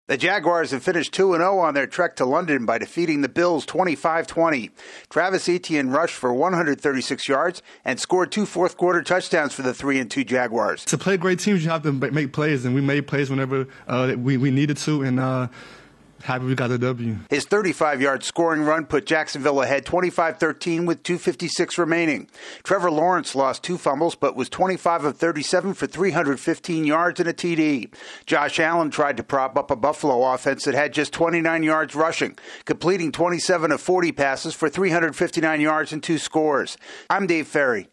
The Jaguars have finished 2-0 on their trek to London by defeating the Bills 25-20. Travis Etienne rushed for 136 yards and scored 2 fourth-quarter touchdowns for the 3-2 Jaguars. To play great teams, you have to make plays, and we made plays whenever we needed to, and happy we got a W. His 35-yard scoring run put Jacksonville ahead 25-13 with 2:56 remaining. Trevor Lawrence lost 2 fumbles but was 25 of 37 for 315 yards and a TD. Josh Allen tried to prop up a Buffalo offense that had just 29 yards rushing, completing 27 of 40 passes for 359 yards and 2 scores. I'm Dave Ferry.